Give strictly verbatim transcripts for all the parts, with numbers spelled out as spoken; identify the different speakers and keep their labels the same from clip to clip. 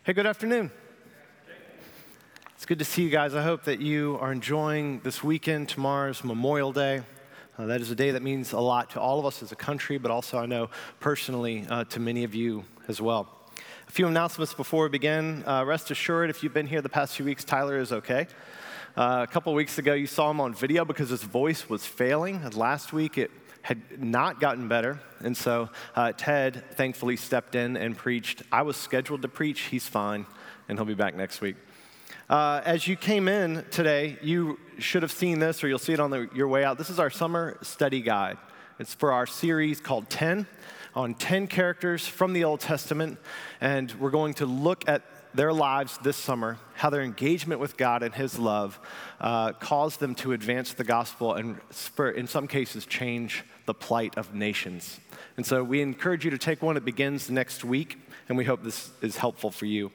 Speaker 1: Hey, good afternoon. It's good to see you guys. I hope that you are enjoying this weekend. Tomorrow's Memorial Day. Uh, that is a day that means a lot to all of us as a country, but also I know personally uh, to many of you as well. A few announcements before we begin. Uh, rest assured, if you've been here the past few weeks, Tyler is okay. Uh, a couple weeks ago, you saw him on video because his voice was failing. And last week, it had not gotten better. And so uh, Ted thankfully stepped in and preached. I was scheduled to preach. He's fine, and he'll be back next week. Uh, as you came in today, you should have seen this, or you'll see it on the, your way out. This is our summer study guide. It's for our series called ten, on ten characters from the Old Testament. And we're going to look at their lives this summer, how their engagement with God and His love uh, caused them to advance the gospel and, spur, in some cases, change the plight of nations. And so we encourage you to take one. It begins next week, and we hope this is helpful for you.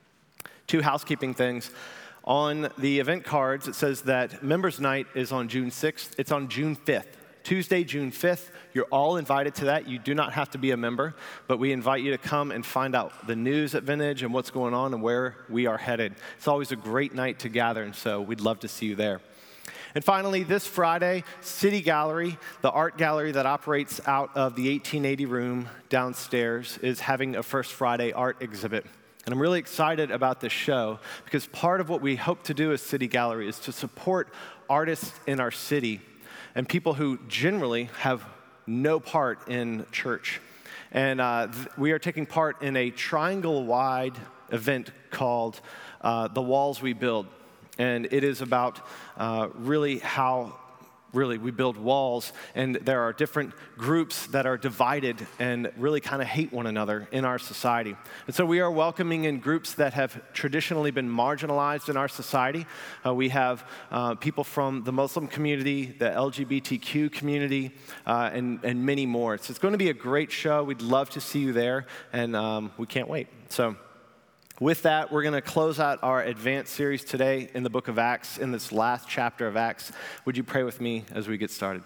Speaker 1: Two housekeeping things. On the event cards, it says that Members Night is on June sixth. It's on June fifth. Tuesday, June fifth, you're all invited to that. You do not have to be a member, but we invite you to come and find out the news at Vintage and what's going on and where we are headed. It's always a great night to gather, and so we'd love to see you there. And finally, this Friday, City Gallery, the art gallery that operates out of the eighteen eighty room downstairs, is having a First Friday art exhibit. And I'm really excited about this show because part of what we hope to do as City Gallery is to support artists in our city and people who generally have no part in church. And uh, th- we are taking part in a triangle-wide event called uh, The Walls We Build. And it is about uh, really how really we build walls, and there are different groups that are divided and really kind of hate one another in our society. And so we are welcoming in groups that have traditionally been marginalized in our society. Uh, we have uh, people from the Muslim community, the L G B T Q community, uh, and, and many more. So it's going to be a great show. We'd love to see you there, and um, we can't wait. So with that, we're going to close out our advanced series today in the book of Acts, in this last chapter of Acts. Would you pray with me as we get started?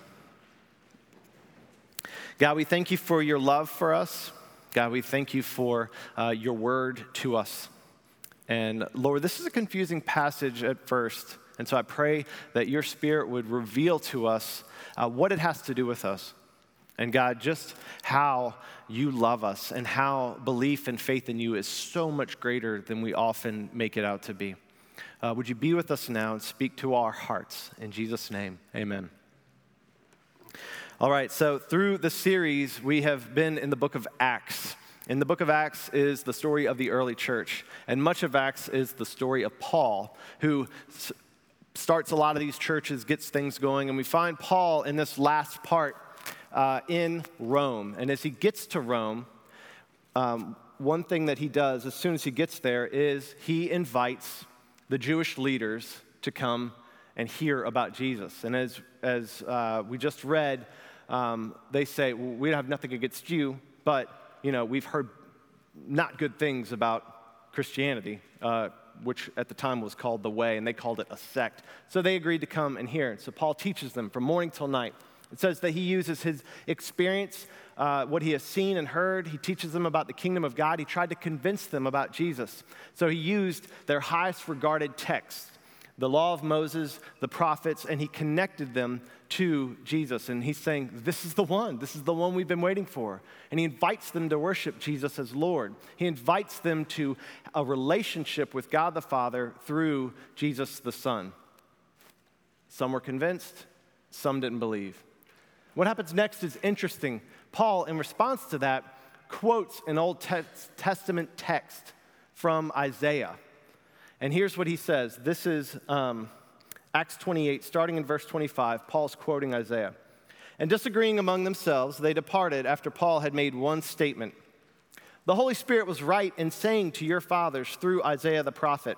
Speaker 1: God, we thank you for your love for us. God, we thank you for uh, your word to us. And Lord, this is a confusing passage at first, and so I pray that your Spirit would reveal to us uh, what it has to do with us. And God, just how you love us and how belief and faith in you is so much greater than we often make it out to be. Uh, would you be with us now and speak to our hearts? In Jesus' name, amen. All right, so through the series, we have been in the book of Acts. In the book of Acts is the story of the early church. And much of Acts is the story of Paul, who s- starts a lot of these churches, gets things going. And we find Paul in this last part Uh, in Rome. And as he gets to Rome, um, one thing that he does as soon as he gets there is he invites the Jewish leaders to come and hear about Jesus. And as, as uh, we just read, um, they say, well, we have nothing against you, but you know, we've heard not good things about Christianity, uh, which at the time was called the Way, and they called it a sect. So they agreed to come and hear. So Paul teaches them from morning till night. It says that he uses his experience, uh, what he has seen and heard. He teaches them about the kingdom of God. He tried to convince them about Jesus. So he used their highest regarded texts, the law of Moses, the prophets, and he connected them to Jesus. And he's saying, this is the one. This is the one we've been waiting for. And he invites them to worship Jesus as Lord. He invites them to a relationship with God the Father through Jesus the Son. Some were convinced, some didn't believe. What happens next is interesting. Paul, in response to that, quotes an Old Testament text from Isaiah. And here's what he says. This is um, Acts twenty-eight, starting in verse twenty-five. Paul's quoting Isaiah. And disagreeing among themselves, they departed after Paul had made one statement. The Holy Spirit was right in saying to your fathers through Isaiah the prophet,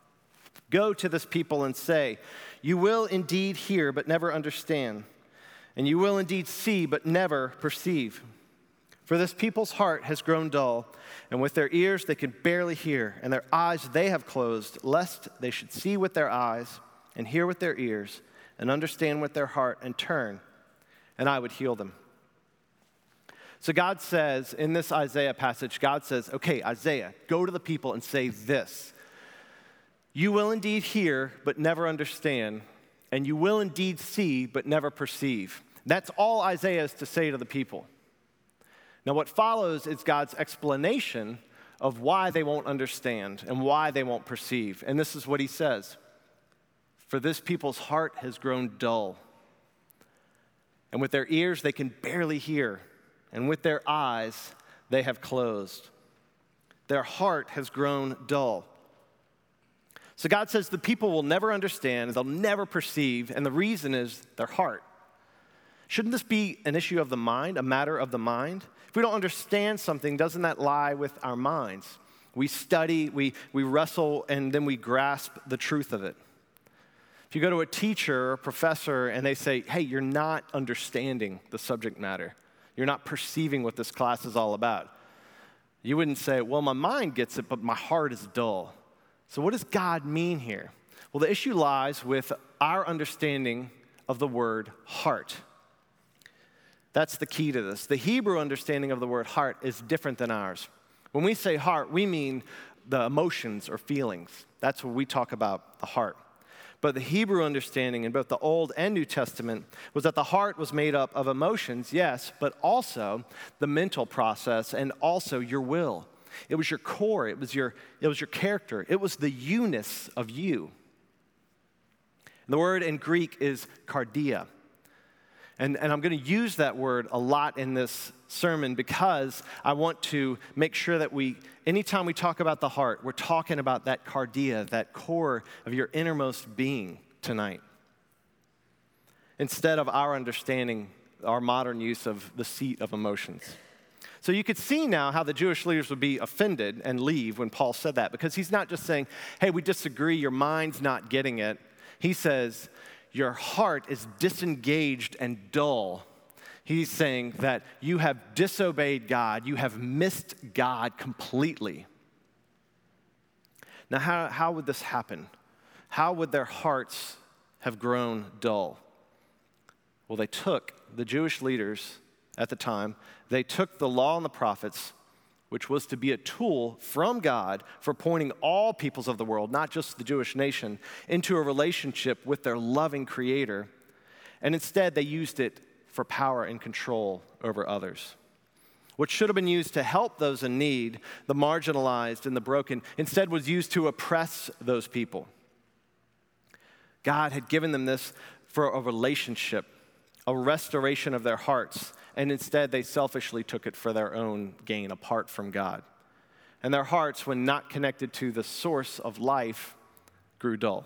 Speaker 1: go to this people and say, you will indeed hear but never understand. And you will indeed see, but never perceive. For this people's heart has grown dull, and with their ears they can barely hear, and their eyes they have closed, lest they should see with their eyes, and hear with their ears, and understand with their heart, and turn, and I would heal them. So God says, in this Isaiah passage, God says, okay, Isaiah, go to the people and say this. You will indeed hear, but never understand, and you will indeed see, but never perceive. That's all Isaiah is to say to the people. Now, what follows is God's explanation of why they won't understand and why they won't perceive. And this is what he says. For this people's heart has grown dull, and with their ears they can barely hear, and with their eyes they have closed. Their heart has grown dull. So God says the people will never understand, they'll never perceive, and the reason is their heart. Shouldn't this be an issue of the mind, a matter of the mind? If we don't understand something, doesn't that lie with our minds? We study, we, we wrestle, and then we grasp the truth of it. If you go to a teacher or a professor and they say, hey, you're not understanding the subject matter. You're not perceiving what this class is all about. You wouldn't say, well, my mind gets it, but my heart is dull. So what does God mean here? Well, the issue lies with our understanding of the word heart. That's the key to this. The Hebrew understanding of the word heart is different than ours. When we say heart, we mean the emotions or feelings. That's what we talk about, the heart. But the Hebrew understanding in both the Old and New Testament was that the heart was made up of emotions, yes, but also the mental process and also your will. It was your core, it was your, it was your character, it was the you-ness of you. And the word in Greek is cardia. And, and I'm going to use that word a lot in this sermon because I want to make sure that we, anytime we talk about the heart, we're talking about that cardia, that core of your innermost being tonight. Instead of our understanding, our modern use of the seat of emotions. So you could see now how the Jewish leaders would be offended and leave when Paul said that, because he's not just saying, hey, we disagree, your mind's not getting it. He says, your heart is disengaged and dull. He's saying that you have disobeyed God. You have missed God completely. Now, how, how would this happen? How would their hearts have grown dull? Well, they took, the Jewish leaders at the time, they took the law and the prophets, which was to be a tool from God for pointing all peoples of the world, not just the Jewish nation, into a relationship with their loving Creator. And instead, they used it for power and control over others. What should have been used to help those in need, the marginalized and the broken, instead was used to oppress those people. God had given them this for a relationship, a restoration of their hearts, and instead they selfishly took it for their own gain apart from God. And their hearts, when not connected to the source of life, grew dull.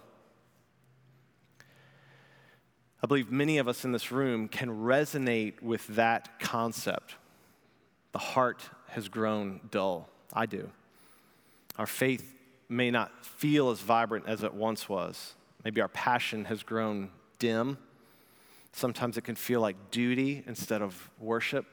Speaker 1: I believe many of us in this room can resonate with that concept. The heart has grown dull. I do. Our faith may not feel as vibrant as it once was. Maybe our passion has grown dim. Sometimes it can feel like duty instead of worship.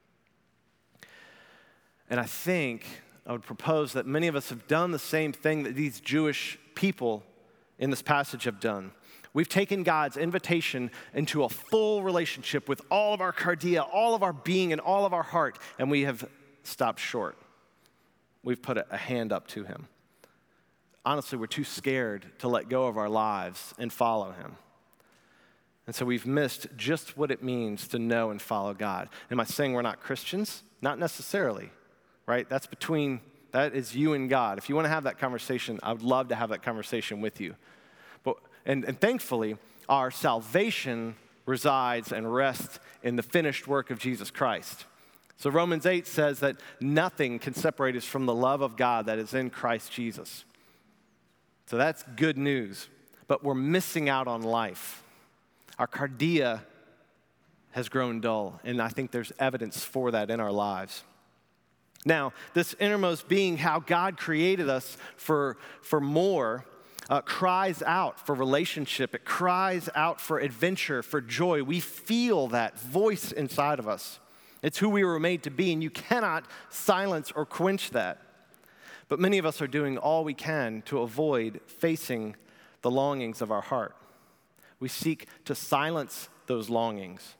Speaker 1: And I think I would propose that many of us have done the same thing that these Jewish people in this passage have done. We've taken God's invitation into a full relationship with all of our cardia, all of our being, and all of our heart, and we have stopped short. We've put a hand up to him. Honestly, we're too scared to let go of our lives and follow him. And so we've missed just what it means to know and follow God. Am I saying we're not Christians? Not necessarily, right? That's between, that is you and God. If you want to have that conversation, I would love to have that conversation with you. But and, and thankfully, our salvation resides and rests in the finished work of Jesus Christ. So Romans eight says that nothing can separate us from the love of God that is in Christ Jesus. So that's good news, but we're missing out on life. Our cardia has grown dull, and I think there's evidence for that in our lives. Now, this innermost being, how God created us for, for more, uh, cries out for relationship. It cries out for adventure, for joy. We feel that voice inside of us. It's who we were made to be, and you cannot silence or quench that. But many of us are doing all we can to avoid facing the longings of our heart. We seek to silence those longings.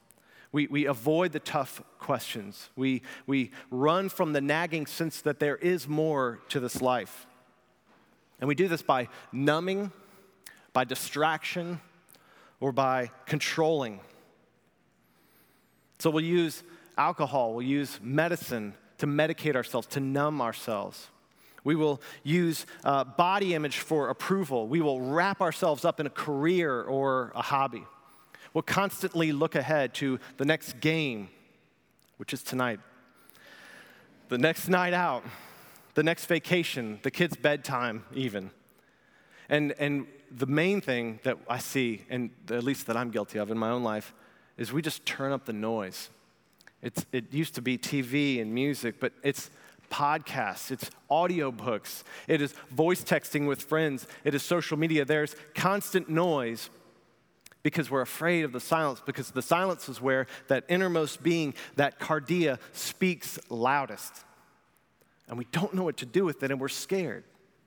Speaker 1: We, we avoid the tough questions. We, we run from the nagging sense that there is more to this life. And we do this by numbing, by distraction, or by controlling. So we'll use alcohol, we'll use medicine to medicate ourselves, to numb ourselves. We will use uh, body image for approval. We will wrap ourselves up in a career or a hobby. We'll constantly look ahead to the next game, which is tonight, the next night out, the next vacation, the kids' bedtime even. And, and the main thing that I see, and at least that I'm guilty of in my own life, is we just turn up the noise. It's, it used to be T V and music, but it's podcasts, it's audiobooks, it is voice texting with friends, it is social media. There's constant noise because we're afraid of the silence, because the silence is where that innermost being, that cardia, speaks loudest. And we don't know what to do with it, and we're scared.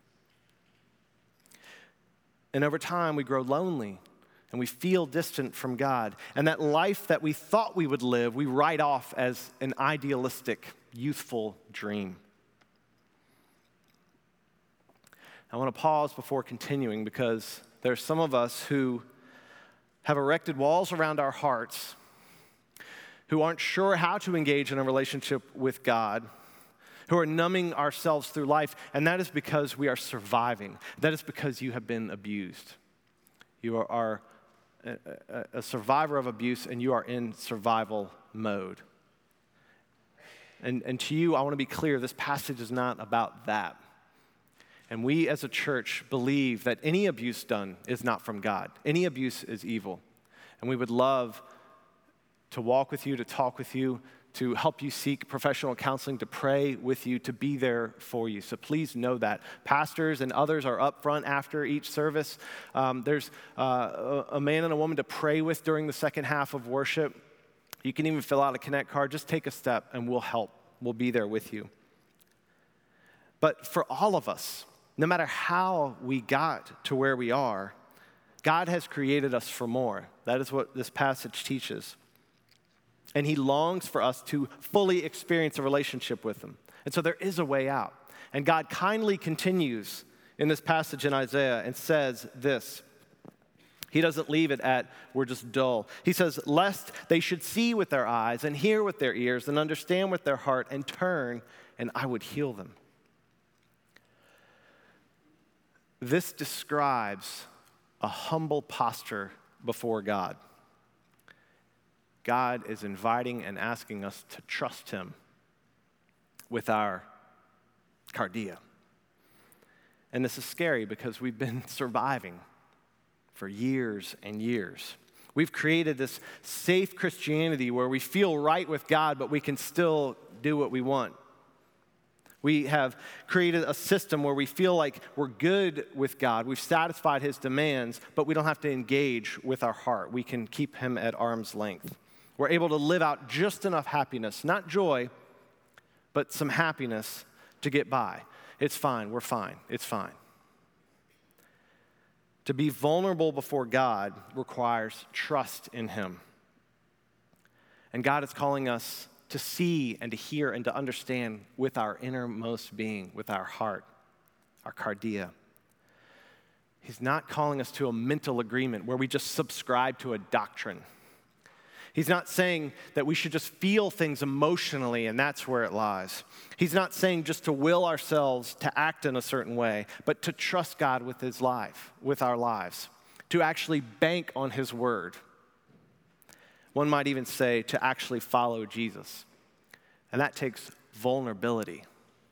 Speaker 1: And over time, we grow lonely, and we feel distant from God. And that life that we thought we would live, we write off as an idealistic, youthful dream. I want to pause before continuing, because there are some of us who have erected walls around our hearts, who aren't sure how to engage in a relationship with God, who are numbing ourselves through life, and that is because we are surviving. That is because you have been abused. You are, are a, a, a survivor of abuse, and you are in survival mode. And, and to you, I want to be clear, this passage is not about that. And we as a church believe that any abuse done is not from God. Any abuse is evil. And we would love to walk with you, to talk with you, to help you seek professional counseling, to pray with you, to be there for you. So please know that. Pastors and others are up front after each service. Um, there's uh, a, a man and a woman to pray with during the second half of worship. You can even fill out a Connect card. Just take a step and we'll help. We'll be there with you. But for all of us, no matter how we got to where we are, God has created us for more. That is what this passage teaches. And he longs for us to fully experience a relationship with him. And so there is a way out. And God kindly continues in this passage in Isaiah and says this. He doesn't leave it at, we're just dull. He says, lest they should see with their eyes and hear with their ears and understand with their heart and turn, and I would heal them. This describes a humble posture before God. God is inviting and asking us to trust him with our cardia. And this is scary because we've been surviving for years and years. We've created this safe Christianity where we feel right with God, but we can still do what we want. We have created a system where we feel like we're good with God. We've satisfied his demands, but we don't have to engage with our heart. We can keep him at arm's length. We're able to live out just enough happiness, not joy, but some happiness to get by. It's fine, we're fine, it's fine. To be vulnerable before God requires trust in him. And God is calling us to see and to hear and to understand with our innermost being, with our heart, our cardia. He's not calling us to a mental agreement where we just subscribe to a doctrine. He's not saying that we should just feel things emotionally and that's where it lies. He's not saying just to will ourselves to act in a certain way, but to trust God with his life, with our lives, to actually bank on his word. One might even say to actually follow Jesus. And that takes vulnerability.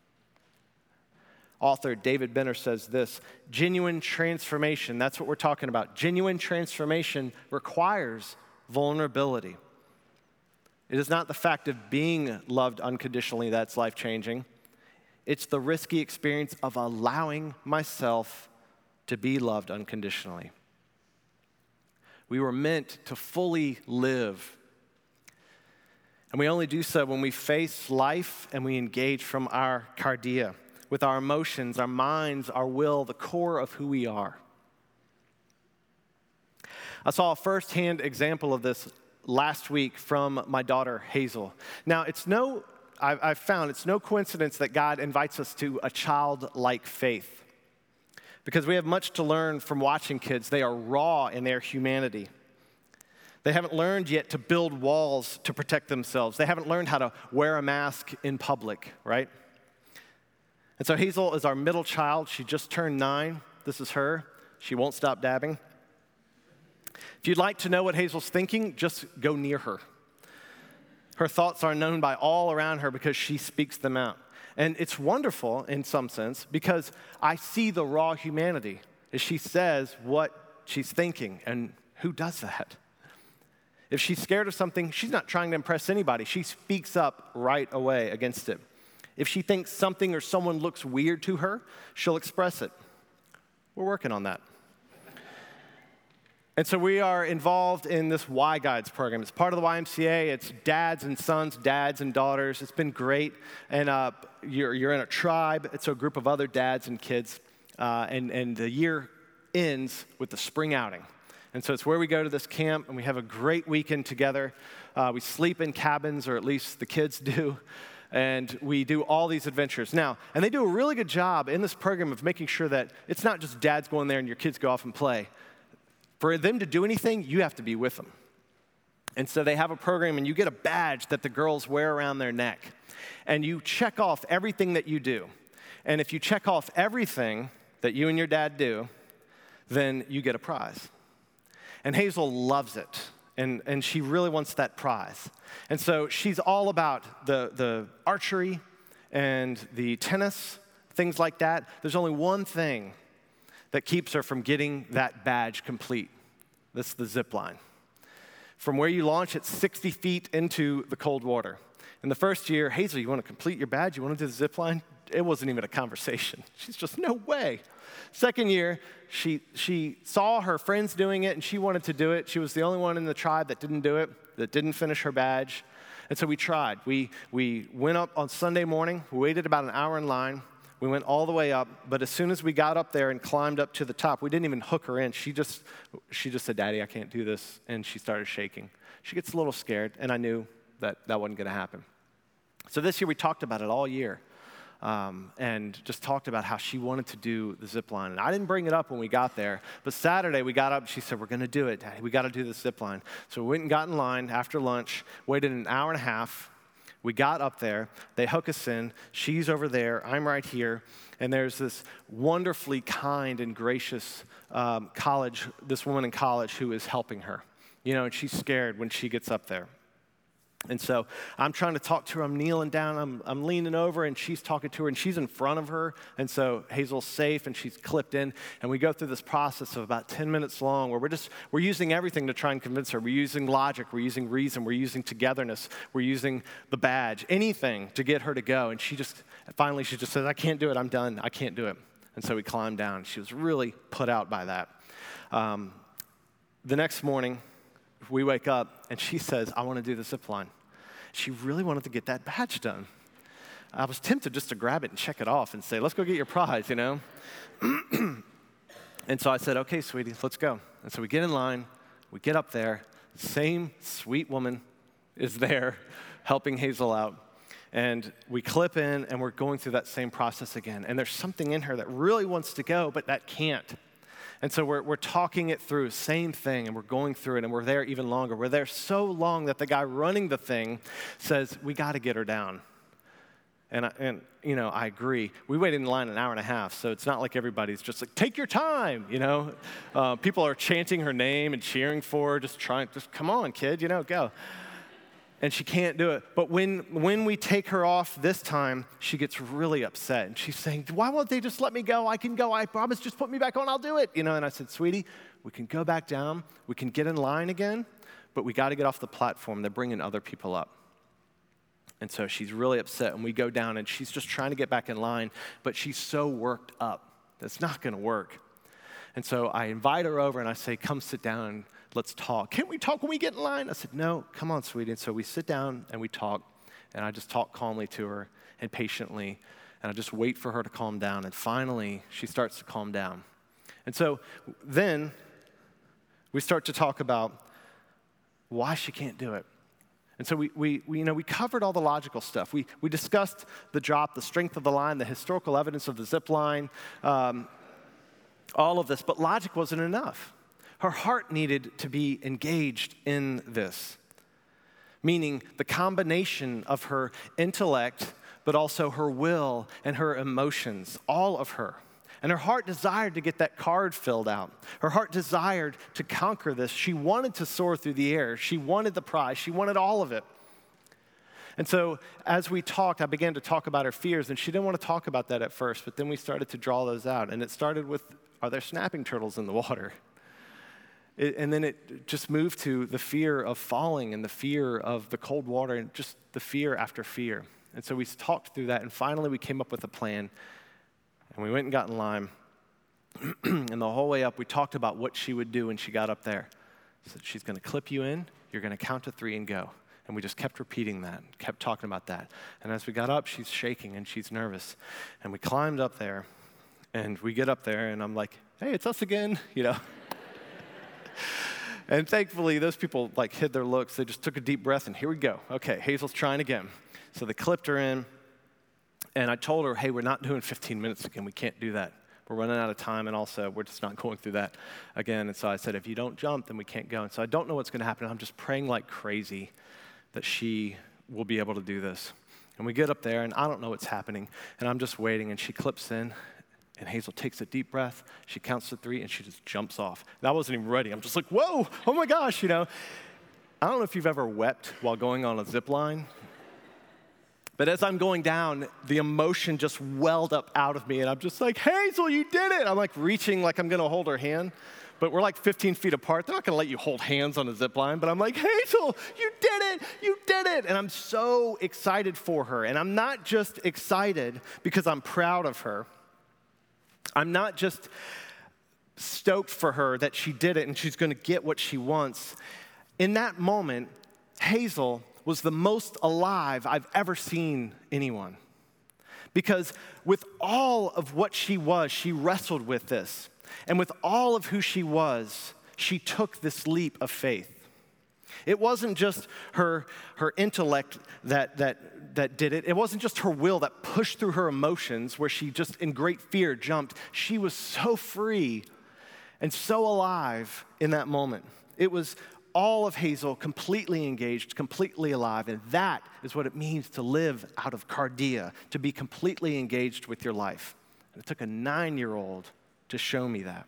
Speaker 1: Author David Benner says this, genuine transformation, that's what we're talking about. Genuine transformation requires vulnerability. It is not the fact of being loved unconditionally that's life-changing. It's the risky experience of allowing myself to be loved unconditionally. We were meant to fully live. And we only do so when we face life and we engage from our cardia, with our emotions, our minds, our will, the core of who we are. I saw a firsthand example of this last week from my daughter, Hazel. Now, it's no, I've, I've found it's no coincidence that God invites us to a childlike faith, because we have much to learn from watching kids. They are raw in their humanity. They haven't learned yet to build walls to protect themselves. They haven't learned how to wear a mask in public, right? And so Hazel is our middle child. She just turned nine. This is her. She won't stop dabbing. If you'd like to know what Hazel's thinking, just go near her. Her thoughts are known by all around her because she speaks them out. And it's wonderful in some sense because I see the raw humanity as she says what she's thinking. And who does that? If she's scared of something, she's not trying to impress anybody. She speaks up right away against it. If she thinks something or someone looks weird to her, she'll express it. We're working on that. And so we are involved in this Y Guides program. It's part of the Y M C A. It's dads and sons, dads and daughters. It's been great. And uh, you're, you're in a tribe. It's a group of other dads and kids. Uh, and, and the year ends with the spring outing. And so it's where we go to this camp, and we have a great weekend together. Uh, we sleep in cabins, or at least the kids do, and we do all these adventures. Now, and they do a really good job in this program of making sure that it's not just dads going there and your kids go off and play. For them to do anything, you have to be with them. And so they have a program, and you get a badge that the girls wear around their neck. And you check off everything that you do. And if you check off everything that you and your dad do, then you get a prize. And Hazel loves it, and, and she really wants that prize. And so she's all about the, the archery and the tennis, things like that. There's only one thing that keeps her from getting that badge complete. This is the zip line. From where you launch, it's sixty feet into the cold water. In the first year, Hazel, you want to complete your badge? You want to do the zip line? It wasn't even a conversation. She's just, no way. Second year, she, she saw her friends doing it, and she wanted to do it. She was the only one in the tribe that didn't do it, that didn't finish her badge. And so we tried. We, we went up on Sunday morning. We waited about an hour in line. We went all the way up. But as soon as we got up there and climbed up to the top, we didn't even hook her in. She just, she just said, "Daddy, I can't do this." And she started shaking. She gets a little scared, and I knew that that wasn't going to happen. So this year, we talked about it all year. Um, and just talked about how she wanted to do the zip line. And I didn't bring it up when we got there, but Saturday we got up, she said, "We're gonna do it, Daddy, we gotta do the zip line." So we went and got in line after lunch, waited an hour and a half. We got up there, they hook us in, she's over there, I'm right here, and there's this wonderfully kind and gracious um, college, this woman in college who is helping her. You know, and she's scared when she gets up there. And so I'm trying to talk to her. I'm kneeling down. I'm, I'm leaning over, and she's talking to her, and she's in front of her. And so Hazel's safe, and she's clipped in. And we go through this process of about ten minutes long where we're just, we're using everything to try and convince her. We're using logic. We're using reason. We're using togetherness. We're using the badge, anything to get her to go. And she just, finally, she just says, "I can't do it. I'm done. I can't do it." And so we climbed down. She was really put out by that. Um, the next morning, we wake up, and she says, "I want to do the zip line." She really wanted to get that badge done. I was tempted just to grab it and check it off and say, "Let's go get your prize," you know? And so I said, "Okay, sweetie, let's go." And so we get in line, we get up there, the same sweet woman is there helping Hazel out. And we clip in, and we're going through that same process again. And there's something in her that really wants to go, but that can't. And so we're, we're talking it through, same thing, and we're going through it, and we're there even longer. We're there so long that the guy running the thing says, "We got to get her down." And, I, and, you know, I agree. We waited in line an hour and a half, so it's not like everybody's just like, "Take your time," you know. Uh, people are chanting her name and cheering for her, just trying, just come on, kid, you know, go. And she can't do it. But when, when we take her off this time, she gets really upset. And she's saying, "Why won't they just let me go? I can go. I promise. Just put me back on. I'll do it." You know, and I said, "Sweetie, we can go back down. We can get in line again, but we got to get off the platform. They're bringing other people up." And so she's really upset. And we go down, and she's just trying to get back in line, but she's so worked up. That's not going to work. And so I invite her over, and I say, "Come sit down and let's talk." "Can't we talk when we get in line?" I said, "No, come on, sweetie." And so we sit down and we talk, and I just talk calmly to her and patiently, and I just wait for her to calm down. And finally, she starts to calm down. And so then we start to talk about why she can't do it. And so we, we, we, you know, we covered all the logical stuff. We, we discussed the drop, the strength of the line, the historical evidence of the zip line, um, all of this, but logic wasn't enough. Her heart needed to be engaged in this, meaning the combination of her intellect, but also her will and her emotions, all of her. And her heart desired to get that card filled out. Her heart desired to conquer this. She wanted to soar through the air. She wanted the prize. She wanted all of it. And so as we talked, I began to talk about her fears, and she didn't want to talk about that at first, but then we started to draw those out. And it started with, are there snapping turtles in the water? It, and then it just moved to the fear of falling and the fear of the cold water and just the fear after fear. And so we talked through that, and finally we came up with a plan. And we went and got in line, and the whole way up, we talked about what she would do when she got up there. She said, she's going to clip you in, you're going to count to three and go. And we just kept repeating that, kept talking about that. And as we got up, she's shaking and she's nervous. And we climbed up there, and we get up there, and I'm like, hey, it's us again, you know. And thankfully, those people like hid their looks. They just took a deep breath, and here we go. Okay, Hazel's trying again. So they clipped her in. And I told her, hey, we're not doing fifteen minutes again. We can't do that. We're running out of time, and also we're just not going through that again. And so I said, if you don't jump, then we can't go. And so I don't know what's going to happen. I'm just praying like crazy that she will be able to do this. And we get up there, and I don't know what's happening. And I'm just waiting, and she clips in, and Hazel takes a deep breath. She counts to three, and she just jumps off. And I wasn't even ready. I'm just like, whoa, oh my gosh, you know. I don't know if you've ever wept while going on a zip line. But as I'm going down, the emotion just welled up out of me, and I'm just like, Hazel, you did it. I'm like reaching like I'm going to hold her hand, but we're like fifteen feet apart. They're not going to let you hold hands on a zip line, but I'm like, Hazel, you did it. You did it. And I'm so excited for her, and I'm not just excited because I'm proud of her. I'm not just stoked for her that she did it and she's going to get what she wants. In that moment, Hazel was the most alive I've ever seen anyone. Because with all of what she was, she wrestled with this. And with all of who she was, she took this leap of faith. It wasn't just her, her intellect that, that, that did it. It wasn't just her will that pushed through her emotions where she just in great fear jumped. She was so free and so alive in that moment. It was all of Hazel completely engaged, completely alive, and that is what it means to live out of cardia, to be completely engaged with your life. And it took a nine-year-old to show me that.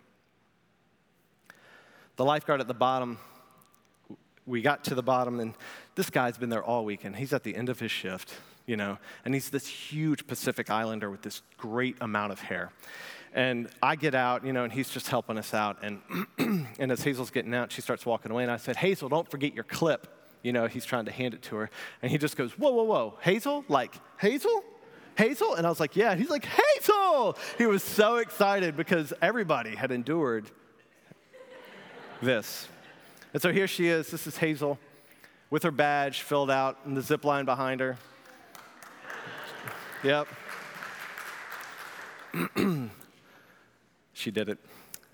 Speaker 1: The lifeguard at the bottom, we got to the bottom, and this guy's been there all weekend. He's at the end of his shift, you know, and he's this huge Pacific Islander with this great amount of hair. And I get out, you know, and he's just helping us out. And and as Hazel's getting out, she starts walking away. And I said, Hazel, don't forget your clip. You know, he's trying to hand it to her. And he just goes, whoa, whoa, whoa, Hazel? Like, Hazel? Hazel? And I was like, yeah. And he's like, Hazel! He was so excited because everybody had endured this. And so here she is. This is Hazel with her badge filled out and the zip line behind her. Yep. She did it.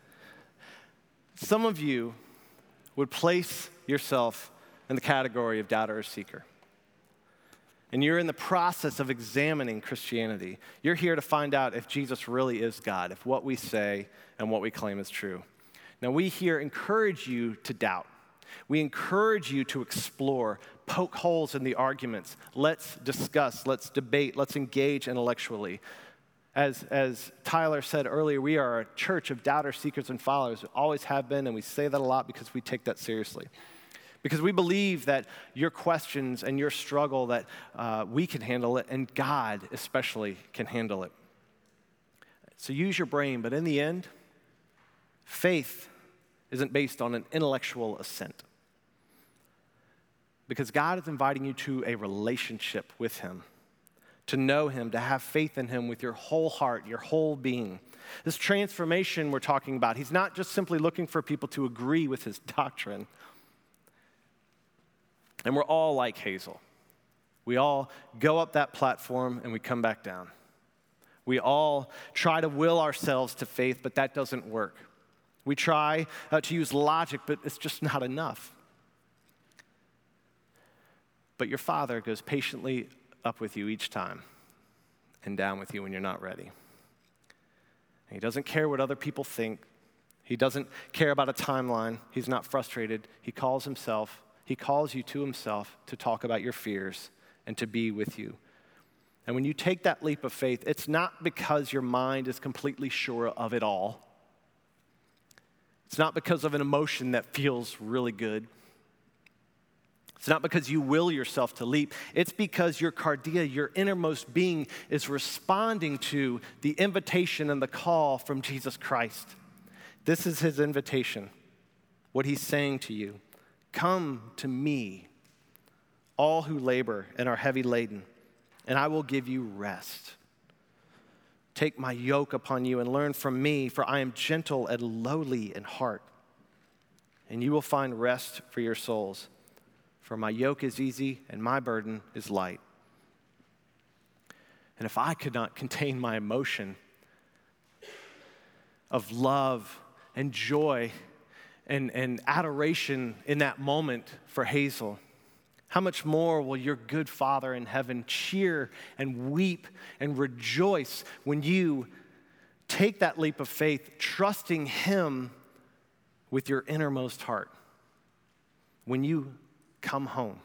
Speaker 1: Some of you would place yourself in the category of doubter or seeker. And you're in the process of examining Christianity. You're here to find out if Jesus really is God, if what we say and what we claim is true. Now, we here encourage you to doubt. We encourage you to explore, poke holes in the arguments. Let's discuss, let's debate, let's engage intellectually. As, as Tyler said earlier, we are a church of doubters, seekers, and followers. We always have been, and we say that a lot because we take that seriously. Because we believe that your questions and your struggle, that uh, we can handle it, and God especially can handle it. So use your brain, but in the end, faith isn't based on an intellectual assent. Because God is inviting you to a relationship with him, to know him, to have faith in him with your whole heart, your whole being. This transformation we're talking about, he's not just simply looking for people to agree with his doctrine. And we're all like Hazel. We all go up that platform and we come back down. We all try to will ourselves to faith, but that doesn't work. We try uh, to use logic, but it's just not enough. But your Father goes patiently up with you each time and down with you when you're not ready. And he doesn't care what other people think. He doesn't care about a timeline. He's not frustrated. He calls himself, he calls you to himself to talk about your fears and to be with you. And when you take that leap of faith, it's not because your mind is completely sure of it all. It's not because of an emotion that feels really good. It's not because you will yourself to leap. It's because your cardia, your innermost being, is responding to the invitation and the call from Jesus Christ. This is his invitation, what he's saying to you. Come to me, all who labor and are heavy laden, and I will give you rest. Take my yoke upon you and learn from me, for I am gentle and lowly in heart, and you will find rest for your souls. For my yoke is easy and my burden is light. And if I could not contain my emotion of love and joy and, and adoration in that moment for Hazel, how much more will your good Father in heaven cheer and weep and rejoice when you take that leap of faith, trusting him with your innermost heart, when you come home.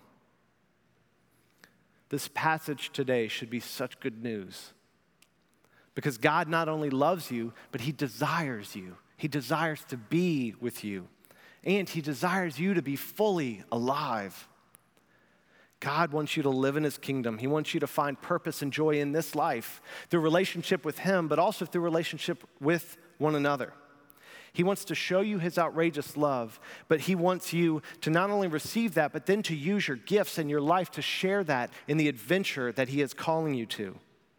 Speaker 1: This passage today should be such good news because God not only loves you, but he desires you. He desires to be with you, and he desires you to be fully alive. God wants you to live in his kingdom. He wants you to find purpose and joy in this life through relationship with him, but also through relationship with one another. He wants to show you his outrageous love, but he wants you to not only receive that, but then to use your gifts and your life to share that in the adventure that he is calling you to.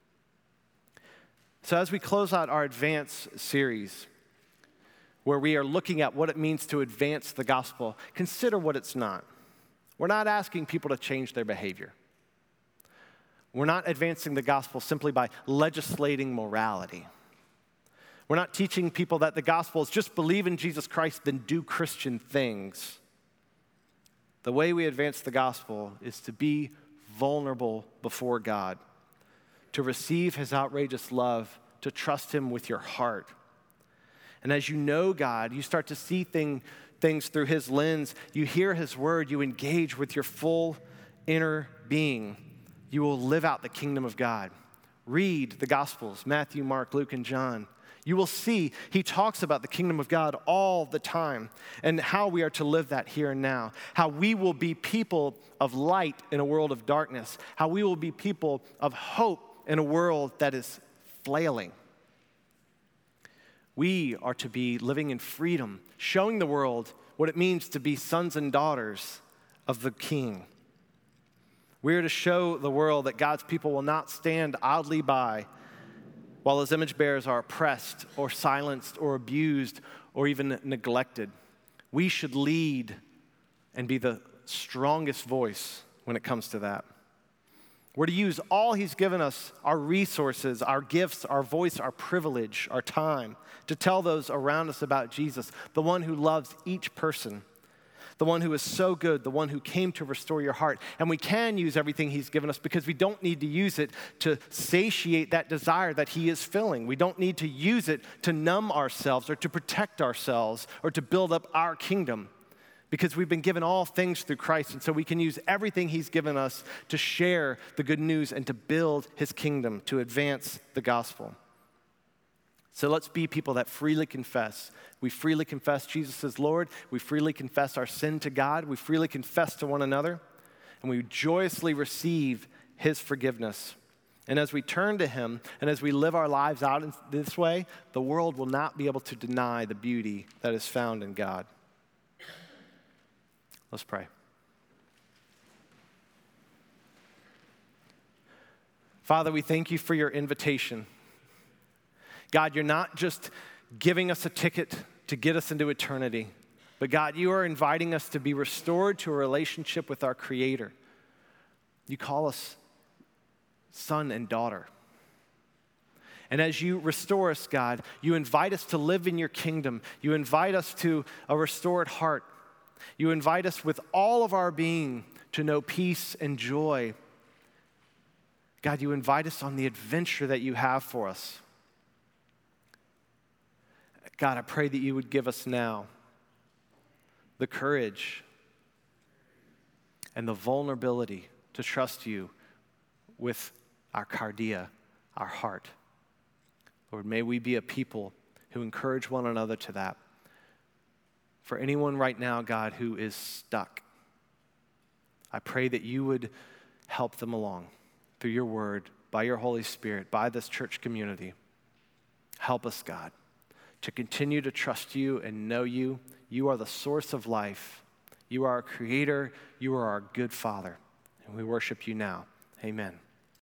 Speaker 1: So as we close out our Advance series, where we are looking at what it means to advance the gospel, consider what it's not. We're not asking people to change their behavior. We're not advancing the gospel simply by legislating morality. We're not teaching people that the gospel is just believe in Jesus Christ, then do Christian things. The way we advance the gospel is to be vulnerable before God, to receive his outrageous love, to trust him with your heart. And as you know God, you start to see thing, things through his lens. You hear his word. You engage with your full inner being. You will live out the kingdom of God. Read the Gospels, Matthew, Mark, Luke, and John. You will see he talks about the kingdom of God all the time and how we are to live that here and now, how we will be people of light in a world of darkness, how we will be people of hope in a world that is flailing. We are to be living in freedom, showing the world what it means to be sons and daughters of the King. We are to show the world that God's people will not stand idly by while his image bearers are oppressed or silenced or abused or even neglected. We should lead and be the strongest voice when it comes to that. We're to use all he's given us, our resources, our gifts, our voice, our privilege, our time, to tell those around us about Jesus, the one who loves each person, the one who is so good, the one who came to restore your heart. And we can use everything he's given us because we don't need to use it to satiate that desire that he is filling. We don't need to use it to numb ourselves or to protect ourselves or to build up our kingdom, because we've been given all things through Christ, and so we can use everything he's given us to share the good news and to build his kingdom, to advance the gospel. So let's be people that freely confess. We freely confess Jesus is Lord. We freely confess our sin to God. We freely confess to one another, and we joyously receive his forgiveness. And as we turn to him and as we live our lives out in this way, the world will not be able to deny the beauty that is found in God. Let's pray. Father, we thank you for your invitation. God, you're not just giving us a ticket to get us into eternity, but God, you are inviting us to be restored to a relationship with our Creator. You call us son and daughter. And as you restore us, God, you invite us to live in your kingdom. You invite us to a restored heart. You invite us with all of our being to know peace and joy. God, you invite us on the adventure that you have for us. God, I pray that you would give us now the courage and the vulnerability to trust you with our cardia, our heart. Lord, may we be a people who encourage one another to that. For anyone right now, God, who is stuck, I pray that you would help them along through your word, by your Holy Spirit, by this church community. Help us, God, to continue to trust you and know you. You are the source of life. You are our creator. You are our good Father. And we worship you now. Amen.